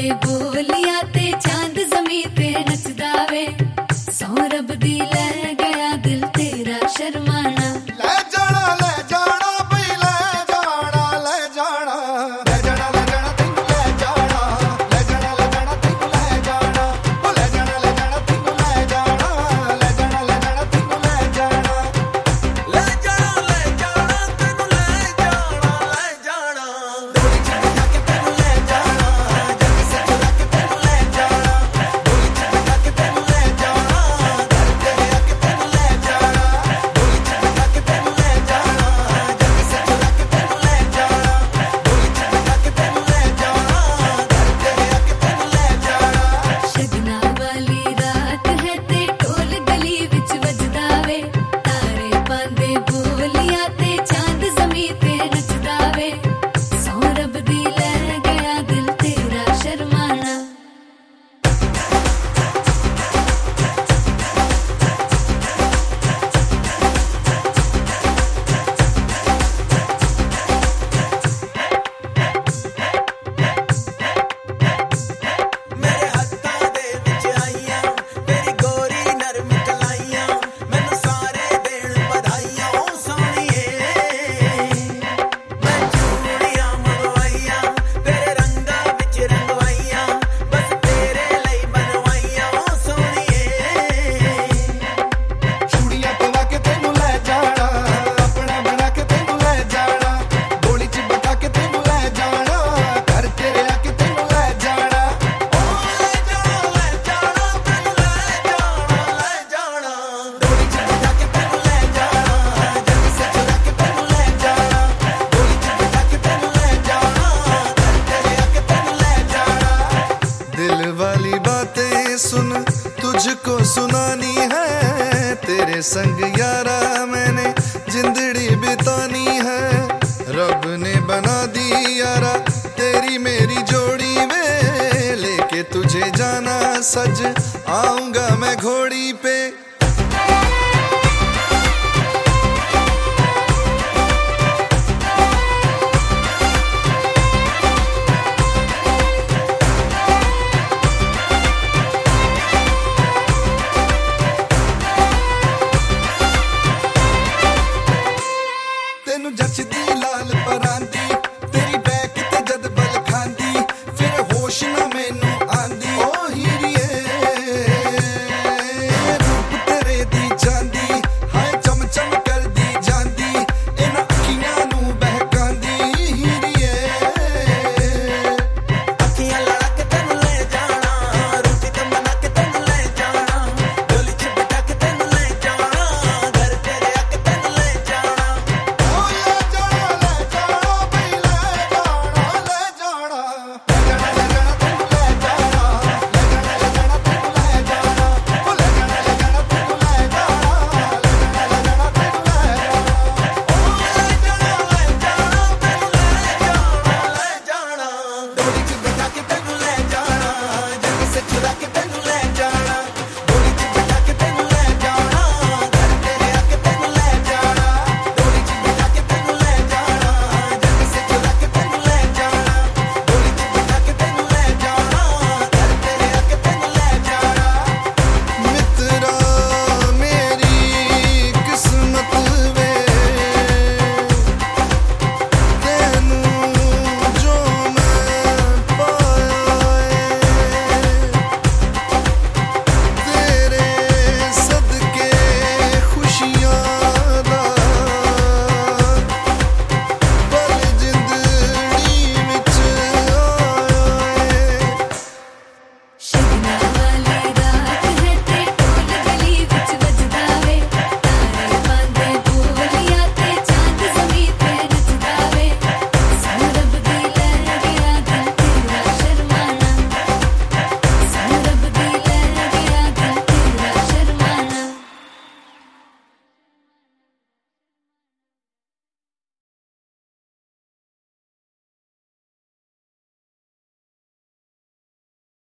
पांदे बोलिया ते चांद ज़मीं ते नचदा वे। सौ रब दी ले गया दिल तेरा शर्माना। ले जाना भई ले जाना ले जाना ले जाना ले जाना तेनू ले जाना ले जाना ले जाना तेनू ले जाना ओ ले जाना तेनू ले जाना ले जाना तेनू ले जाना ले जाना तेनू ले जाना डोली चढ़ा के तेनू ले जाना जल्दी से चुरा के तेनू ले जाना डोली चढ़ा के तेनू ले जाना घर पे आके तेनू ले जाना डोली चढ़ा के तेनू ले जाना जल्दी से चुरा के तेनू ले जाना डोली चढ़ा के तेनू ले जाना घर पे आके तेनू ले जाना। शगना वाली रात है ते ढोल गली विच वजदा वे। तारे पांदे बोलिया ते चांद ज़मीं ते नचदा वे। सौ रब दी ले गया दिल तेरा शर्माना। मेरे हत्थां दे विच आईयां तेरी गोरी नरम कलाइयां मैनू सारे देण बधाइयां ओ सोहणीए मैं चूड़ियां मंगवाइयां तेरे रंगां विच रंगवाइयां बस तेरे लई बनवाइयां ओ सोहणीए चूड़ियां पवा के तेनू ले जाना अपना बना के तेनू ले जाना डोली च बिठा के तेनू ले जाना घर तेरे आके तेनू ले जाना ओ ले जाना तेनू ले जाना डोली च बिठा के तेनू ले जाना जल्दी से चुरा के तेनू ले जाना डोली च बिठा के तेनू ले जाना घर तेरे आके तेनू ले जाना। दिल वाली बातें सुन तुझको सुनानी है तेरे संग यारा मैंने जिंदड़ी बितानी है। रब ने बना दी यारा तेरी मेरी जोड़ी में लेके तुझे जाना सज आऊंगा मैं घोड़ी पे।